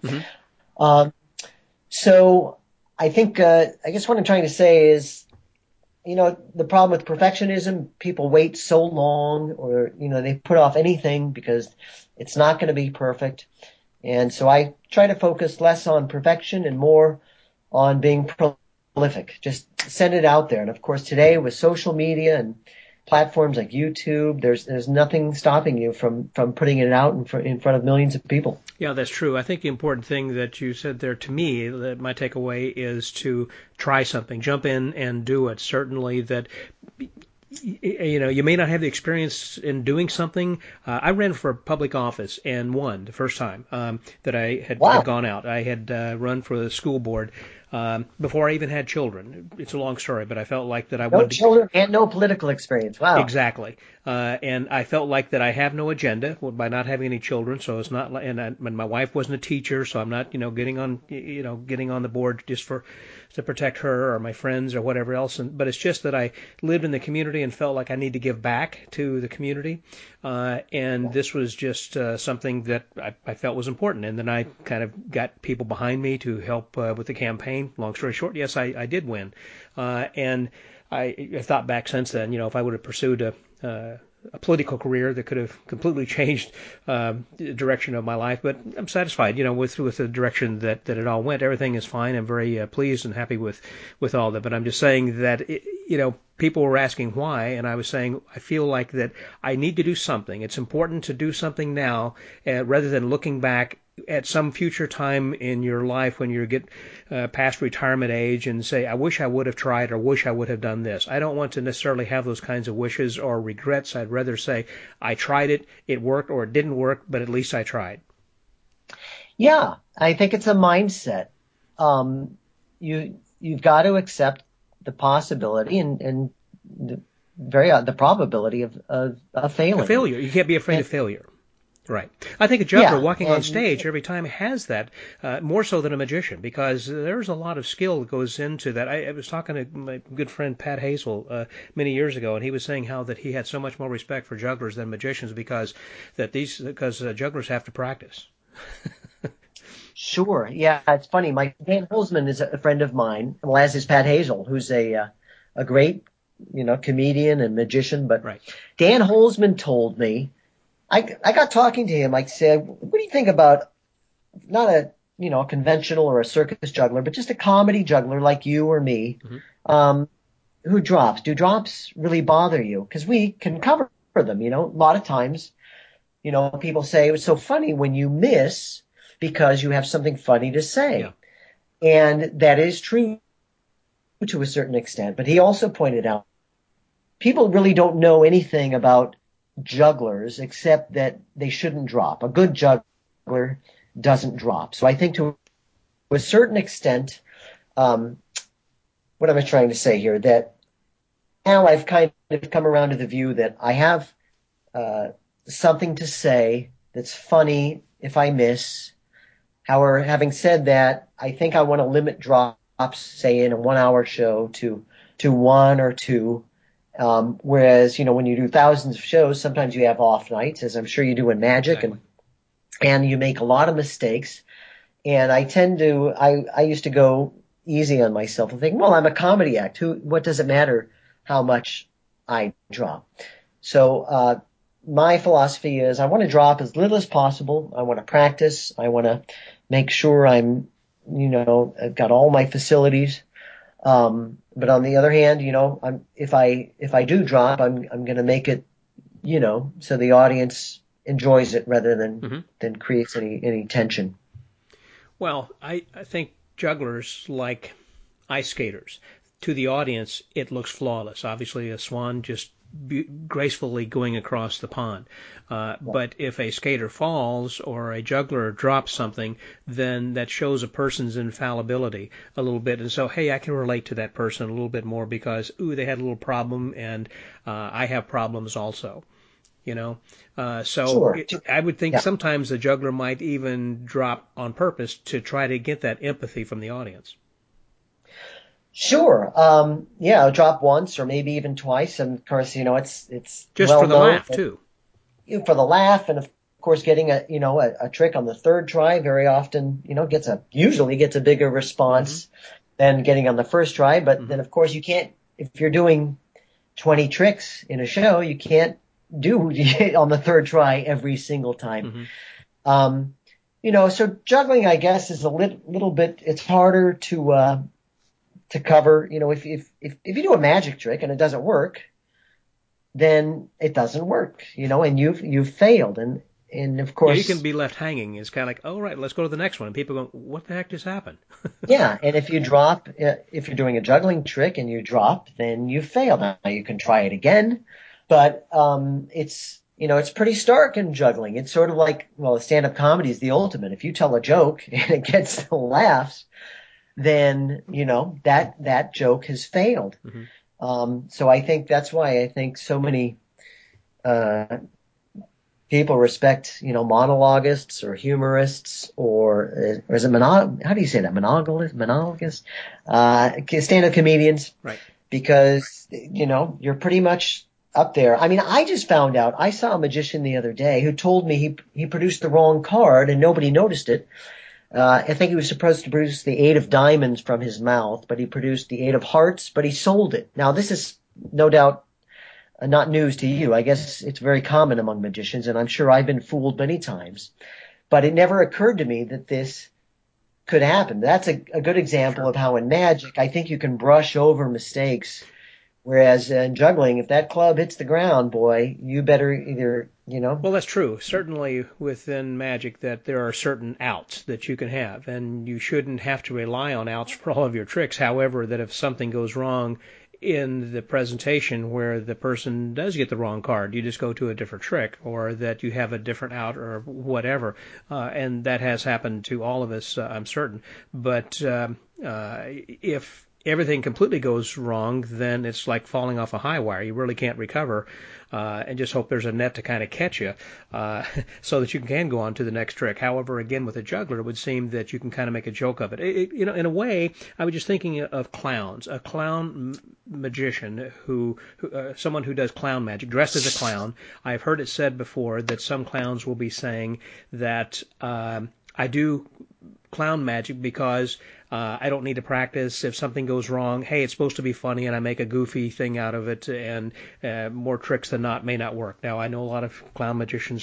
So I think, I guess what I'm trying to say is, the problem with perfectionism, people wait so long or, they put off anything because it's not going to be perfect. And so I try to focus less on perfection and more on being prolific. Just send it out there. And of course, today with social media and platforms like YouTube, there's nothing stopping you from putting it out in front of millions of people. Yeah, that's true. I think the important thing that you said there to me, that my takeaway is to try something, jump in and do it. Certainly that, you may not have the experience in doing something. I ran for public office and won the first time that I had gone out. I had run for the school board before I even had children. It's a long story, but I felt like that I wanted to... No children and no political experience. Wow. Exactly. And I felt like that I have no agenda by not having any children. So it's not like, and my wife wasn't a teacher, so I'm not, getting on the board just to protect her or my friends or whatever else. But it's just that I lived in the community and felt like I need to give back to the community. And this was just something that I felt was important. And then I kind of got people behind me to help with the campaign. Long story short, yes, I did win. And I thought back since then, if I would have pursued a political career that could have completely changed the direction of my life, but I'm satisfied, with the direction that it all went. Everything is fine. I'm very pleased and happy with all that. But I'm just saying that people were asking why, and I was saying I feel like that I need to do something. It's important to do something now rather than looking back at some future time in your life when you get past retirement age and say, I wish I would have tried or wish I would have done this. I don't want to necessarily have those kinds of wishes or regrets. I'd rather say I tried it, it worked, or it didn't work, but at least I tried. Yeah, I think it's a mindset. You've got to accept the possibility and the probability of failing. A failure. You can't be afraid of failure. Right. I think a juggler walking on stage every time has that, more so than a magician, because there's a lot of skill that goes into that. I was talking to my good friend Pat Hazel many years ago, and he was saying how that he had so much more respect for jugglers than magicians because jugglers have to practice. Sure. Yeah, it's funny. Dan Holzman is a friend of mine, well, as is Pat Hazel, who's a great, comedian and magician. But right. Dan Holzman told me, I got talking to him. I said, what do you think about not a conventional or a circus juggler, but just a comedy juggler like you or me, who drops. Do drops really bother you? Because we can cover them. A lot of times, people say it was so funny when you miss because you have something funny to say. Yeah. And that is true to a certain extent. But he also pointed out people really don't know anything about jugglers except that they shouldn't drop. A good juggler doesn't drop. So I think to a certain extent, what am I trying to say here? That now I've kind of come around to the view that I have something to say that's funny if I miss. However, having said that, I think I want to limit drops, say in a 1 hour show to one or two. Whereas, when you do thousands of shows, sometimes you have off nights, as I'm sure you do in Magic, Exactly. and you make a lot of mistakes. And I used to go easy on myself and think, well, I'm a comedy act. What does it matter how much I drop? So, my philosophy is I want to drop as little as possible. I want to practice. I want to make sure I've got all my facilities. But on the other hand, if I do drop, I'm going to make it, so the audience enjoys it rather than creates any tension. Well, I think jugglers like ice skaters. To the audience, it looks flawless. Obviously, a swan just gracefully going across the pond. But if a skater falls or a juggler drops something, then that shows a person's infallibility a little bit. And so, hey, I can relate to that person a little bit more because, they had a little problem and I have problems also. Sure. I would think Yeah. sometimes the juggler might even drop on purpose to try to get that empathy from the audience. Sure. I'll drop once or maybe even twice. And of course, it's Just well for the known laugh, too. for the laugh. And of course, getting a trick on the third try very often, usually gets a bigger response than getting on the first try. But then of course you can't, if you're doing 20 tricks in a show, you can't do on the third try every single time. So juggling, I guess, is a little bit, it's harder to cover. If you do a magic trick and it doesn't work, then it doesn't work, and you've failed. And of course, you can be left hanging. It's kind of like, all right, let's go to the next one. And people go, what the heck just happened? yeah. And if you drop, if you're doing a juggling trick and you drop, then you failed. Now you can try it again, but, it's pretty stark in juggling. It's sort of like, well, stand-up comedy is the ultimate. If you tell a joke and it gets the laughs, then, that joke has failed. So I think that's why I think so many, people respect, monologists or humorists or is it how do you say that? Monologists? Stand-up comedians. Right. Because, you're pretty much up there. I mean, I just found out, I saw a magician the other day who told me he produced the wrong card and nobody noticed it. I think he was supposed to produce the 8 of diamonds from his mouth, but he produced the 8 of hearts, but he sold it. Now, this is no doubt not news to you. I guess it's very common among magicians, and I'm sure I've been fooled many times. But it never occurred to me that this could happen. That's a good example of how in magic, I think you can brush over mistakes. Whereas in juggling, if that club hits the ground, boy, you better either, Well, that's true. Certainly within Magic that there are certain outs that you can have, and you shouldn't have to rely on outs for all of your tricks. However, that if something goes wrong in the presentation where the person does get the wrong card, you just go to a different trick, or that you have a different out or whatever. And that has happened to all of us, I'm certain. But if everything completely goes wrong, then it's like falling off a high wire. You really can't recover, and just hope there's a net to kind of catch you, so that you can go on to the next trick. However, again, with a juggler, it would seem that you can kind of make a joke of it. In a way, I was just thinking of clowns. A clown magician someone who does clown magic, dressed as a clown. I've heard it said before that some clowns will be saying that I do clown magic because I don't need to practice. If something goes wrong, hey, it's supposed to be funny, and I make a goofy thing out of it, and more tricks than not may not work. Now, I know a lot of clown magicians might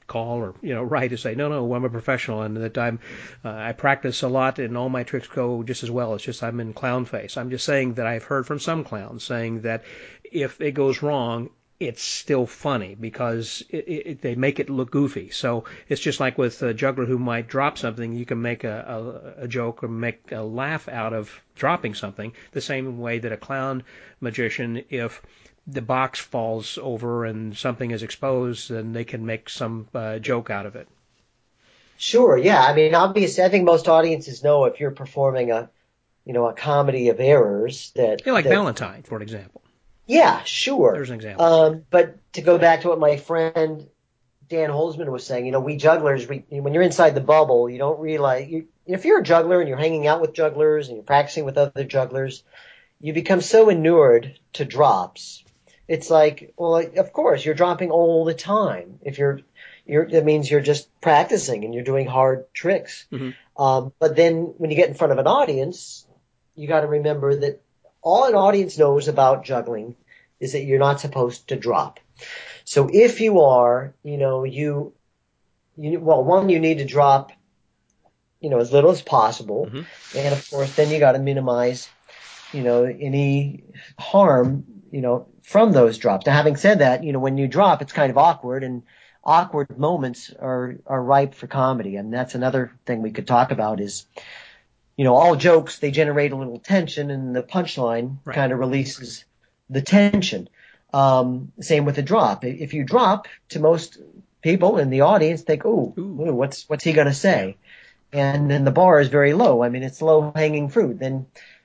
call or write to say no, I'm a professional and that I practice a lot and all my tricks go just as well. It's just I'm in clown face. I'm just saying that I've heard from some clowns saying that if it goes wrong, it's still funny because they make it look goofy. So it's just like with a juggler who might drop something, you can make a joke or make a laugh out of dropping something, the same way that a clown magician, if the box falls over and something is exposed, then they can make some joke out of it. Sure, yeah. I mean, obviously, I think most audiences know if you're performing a comedy of errors that... Yeah, like Valentine, for example. Yeah, sure. There's an example. But to go back to what my friend Dan Holzman was saying, we jugglers, when you're inside the bubble, you don't realize, if you're a juggler and you're hanging out with jugglers and you're practicing with other jugglers, you become so inured to drops. It's like, well, of course, you're dropping all the time. If that means you're just practicing and you're doing hard tricks. Mm-hmm. But then when you get in front of an audience, you got to remember that all an audience knows about juggling is that you're not supposed to drop. So if you are, well, one, you need to drop, as little as possible. Mm-hmm. And of course, then you got to minimize, any harm, from those drops. Now, having said that, when you drop, it's kind of awkward, and awkward moments are ripe for comedy. And that's another thing we could talk about is, all jokes, they generate a little tension, and the punchline kind of releases the tension. Same with a drop. If you drop, to most people in the audience, think, ooh, what's he going to say? And then the bar is very low. I mean, it's low-hanging fruit. Then,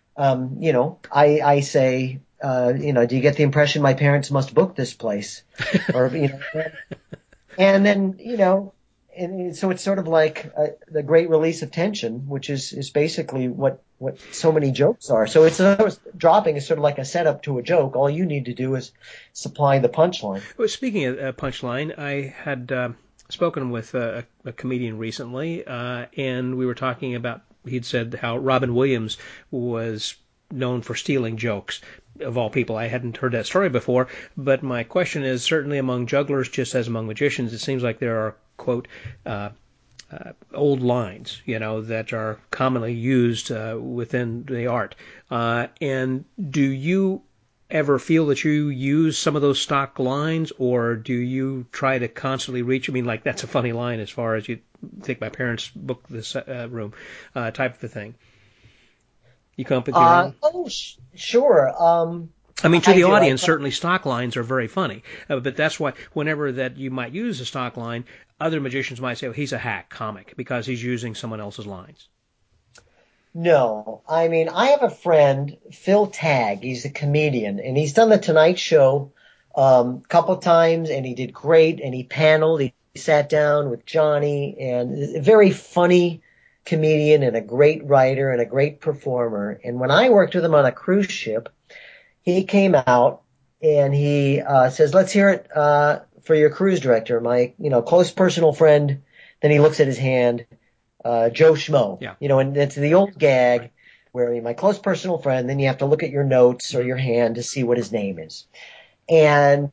I say, do you get the impression my parents must book this place? Or, and then, and so it's sort of like the great release of tension, which is basically what so many jokes are. So dropping is sort of like a setup to a joke. All you need to do is supply the punchline. Well, speaking of punchline, I had spoken with a comedian recently, and we were talking about, he'd said how Robin Williams was known for stealing jokes. Of all people, I hadn't heard that story before, but my question is, certainly among jugglers, just as among magicians, it seems like there are, quote, old lines, that are commonly used within the art. And do you ever feel that you use some of those stock lines, or do you try to constantly reach? I mean, like, that's a funny line as far as you think my parents booked this room, type of a thing. You come up with your own? Oh, sure. I mean, to the audience, certainly stock lines are very funny, but that's why whenever that you might use a stock line, other magicians might say, oh, he's a hack comic because he's using someone else's lines. No, I mean, I have a friend, Phil Tagg. He's a comedian, and he's done the Tonight Show a couple times, and he did great, and he paneled. He sat down with Johnny, and a very funny comedian and a great writer and a great performer. And when I worked with him on a cruise ship, he came out and he says, let's hear it for your cruise director, my close personal friend. Then he looks at his hand, Joe Schmo. Yeah. And it's the old gag where my close personal friend, then you have to look at your notes or your hand to see what his name is. And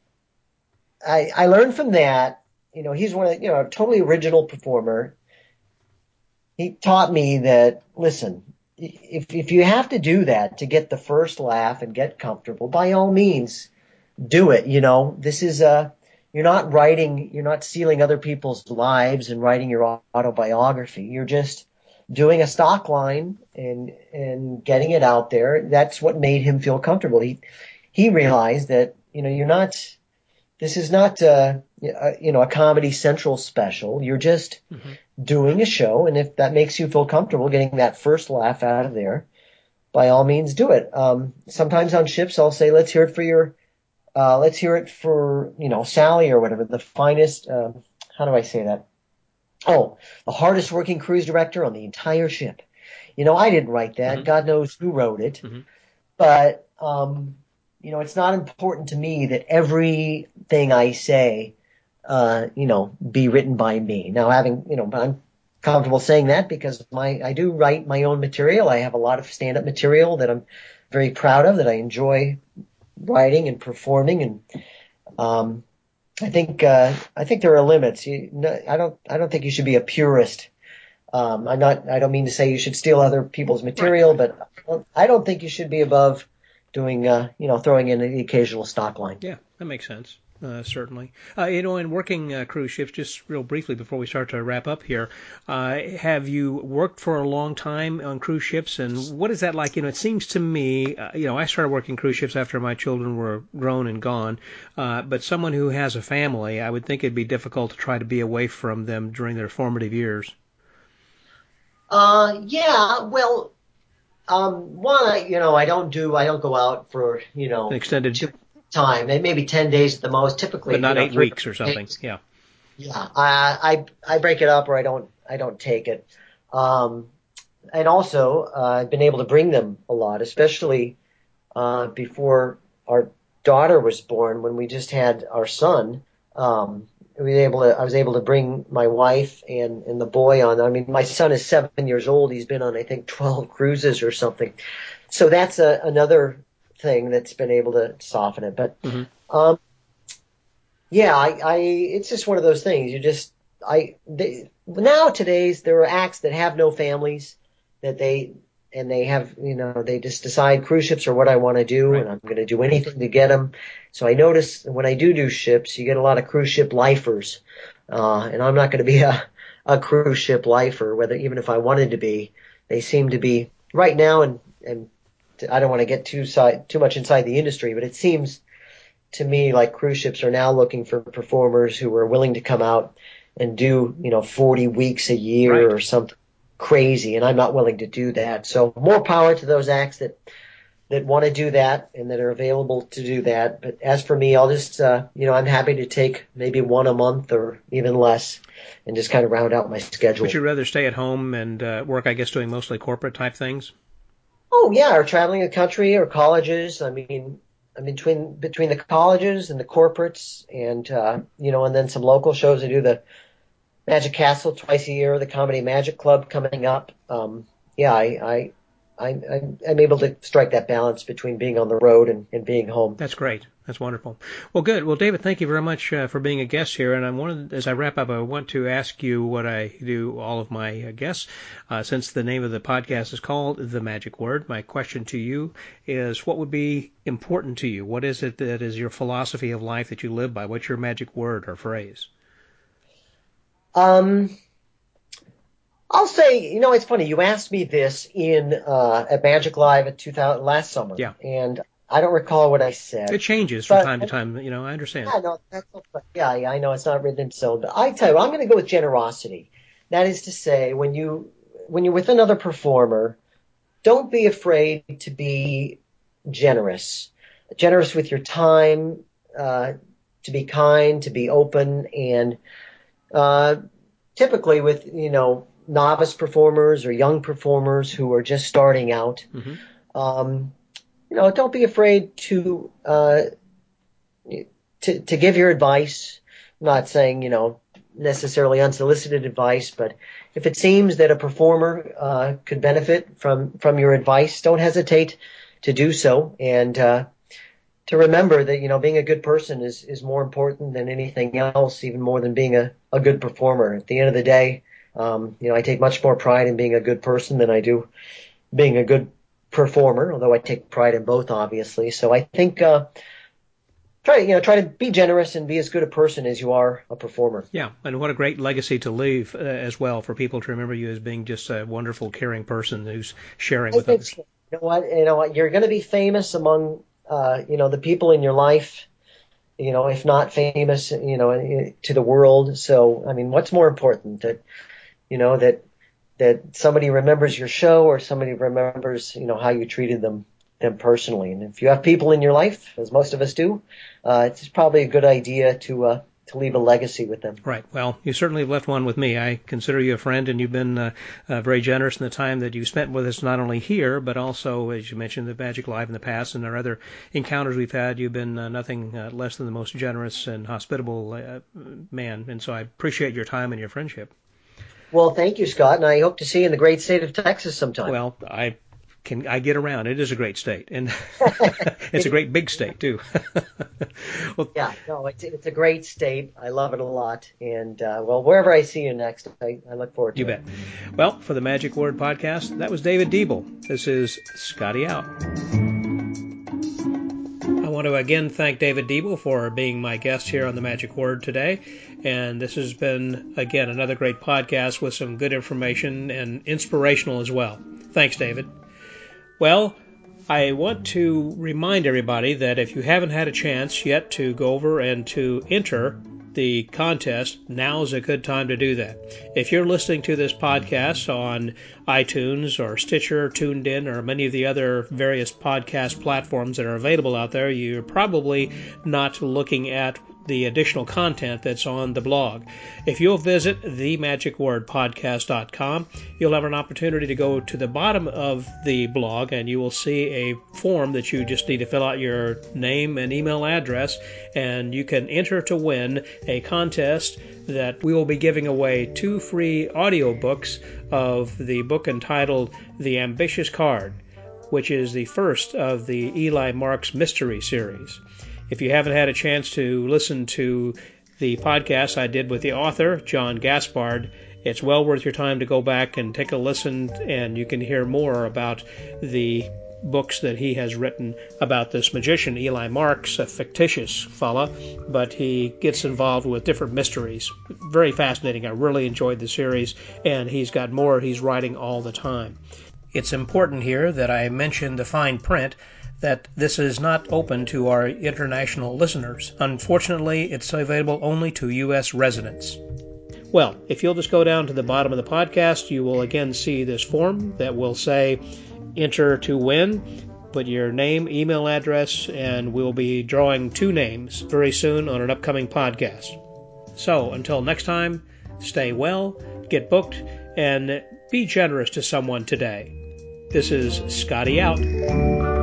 I learned from that, he's one of, a totally original performer. He taught me that, listen, if you have to do that to get the first laugh and get comfortable, by all means, do it. This is you're not stealing other people's lives and writing your autobiography. You're just doing a stock line and getting it out there. That's what made him feel comfortable. He realized that, this is not a Comedy Central special. You're just doing a show, and if that makes you feel comfortable getting that first laugh out of there, by all means do it. Sometimes on ships I'll say, let's hear it for Sally or whatever, the finest, how do I say that? Oh, the hardest working cruise director on the entire ship. I didn't write that. God knows who wrote it. But, it's not important to me that everything I say, be written by me. Now, I'm comfortable saying that because I do write my own material. I have a lot of stand-up material that I'm very proud of, that I enjoy writing and performing. And, I think there are limits. I don't think you should be a purist. I don't mean to say you should steal other people's Right. material, but I don't think you should be above doing, throwing in the occasional stock line. Yeah, that makes sense. Certainly. In working cruise ships, just real briefly before we start to wrap up here, have you worked for a long time on cruise ships, and what is that like? It seems to me, I started working cruise ships after my children were grown and gone, but someone who has a family, I would think it'd be difficult to try to be away from them during their formative years. Yeah, well, one, I don't go out for, An extended, too time, maybe 10 days at the most, typically, but not 3 8 weeks or something. days. Yeah. Yeah, I break it up or I don't take it. Um, and also, I've been able to bring them a lot, especially, before our daughter was born, when we just had our son. I was able to bring my wife and the boy on. I mean, my son is 7 years old. He's been on, I think, 12 cruises or something. So that's another thing that's been able to soften it. But, Hmm. um, yeah, it's just one of those things. Nowadays there are acts that have no families that they have, they just decide cruise ships are what I want to do Right. and I'm going to do anything to get them. So I notice when I do ships, you get a lot of cruise ship lifers. And I'm not going to be a cruise ship lifer, even if I wanted to be. They seem to be right now, and I don't want to get too much inside the industry, but it seems to me like cruise ships are now looking for performers who are willing to come out and do, 40 weeks a year Right. or something crazy. And I'm not willing to do that. So more power to those acts that want to do that and that are available to do that. But as for me, I'll just, I'm happy to take maybe one a month or even less and just kind of round out my Would schedule. you rather stay at home and work, I guess, doing mostly corporate type things? Oh yeah, or traveling the country or colleges. I mean, between the colleges and the corporates and and then some local shows. I do the Magic Castle twice a year, the Comedy Magic Club coming up. Yeah, I'm able to strike that balance between being on the road and being home. That's great. That's wonderful. Well, good. Well, David, thank you very much for being a guest here. And as I wrap up, I want to ask you what I do all of my guests. Since the name of the podcast is called The Magic Word, my question to you is, what would be important to you? What is it that is your philosophy of life that you live by? What's your magic word or phrase? Um, I'll say, it's funny. You asked me this at Magic Live at 2000 last summer, Yeah, and I don't recall what I it said. changes from But time to time. I understand. yeah, no, that's okay. Yeah, I know it's not written in stone, but I tell you, I'm going to go with generosity. That is to say, when you're with another performer, don't be afraid to be generous. Generous with your time, to be kind, to be open, and uh, typically with novice performers or young performers who are just starting out. Hmm. Um, don't be afraid to give your advice. I'm not saying, necessarily unsolicited advice, but if it seems that a performer could benefit from your advice, don't hesitate to do so. And to remember that, being a good person is more important than anything else, even more than being a good performer. At the end of the day, I take much more pride in being a good person than I do being a good performer, although I take pride in both, obviously. So I think, try to be generous and be as good a person as you are a performer. Yeah, and what a great legacy to leave as well for people to remember you as being just a wonderful, caring person who's sharing I with think others. so. You know what, you're going to be famous among, the people in your life, if not famous, to the world. So, I mean, what's more important that, that somebody remembers your show or somebody remembers, how you treated them personally. And if you have people in your life, as most of us do, it's probably a good idea to leave a legacy with them. Right. Well, you certainly have left one with me. I consider you a friend, and you've been very generous in the time that you spent with us, not only here, but also, as you mentioned, the Magic Live in the past and our other encounters we've had. You've been nothing less than the most generous and hospitable man, and so I appreciate your time and your friendship. Well, thank you, Scott, and I hope to see you in the great state of Texas sometime. Well, I can I get around. It is a great state, and it's a great big state too. Well, yeah, no, it's a great state. I love it a lot, and well, wherever I see you next, I look forward to you it. bet. Well, for the Magic Word podcast, that was David Diebel. This is Scotty out. I want to again thank David Diebel for being my guest here on the Magic Word today. And this has been, again, another great podcast with some good information and inspirational as well. Thanks, David. Well, I want to remind everybody that if you haven't had a chance yet to go over and to enter the contest, now is a good time to do that. If you're listening to this podcast on iTunes or Stitcher, Tuned In, or many of the other various podcast platforms that are available out there, you're probably not looking at the additional content that's on the blog. If you'll visit themagicwordpodcast.com, you'll have an opportunity to go to the bottom of the blog and you will see a form that you just need to fill out your name and email address, and you can enter to win a contest that we will be giving away 2 free audiobooks of the book entitled The Ambitious Card, which is the first of the Eli Marks Mystery Series. If you haven't had a chance to listen to the podcast I did with the author, John Gaspard, it's well worth your time to go back and take a listen, and you can hear more about the books that he has written about this magician, Eli Marks, a fictitious fella, but he gets involved with different mysteries. Very fascinating. I really enjoyed the series, and he's got more he's writing all the time. It's important here that I mention the fine print that this is not open to our international listeners. Unfortunately, it's available only to U.S. residents. Well, if you'll just go down to the bottom of the podcast, you will again see this form that will say, enter to win. Put your name, email address, and we'll be drawing 2 names very soon on an upcoming podcast. So, until next time, stay well, get booked, and be generous to someone today. This is Scotty out.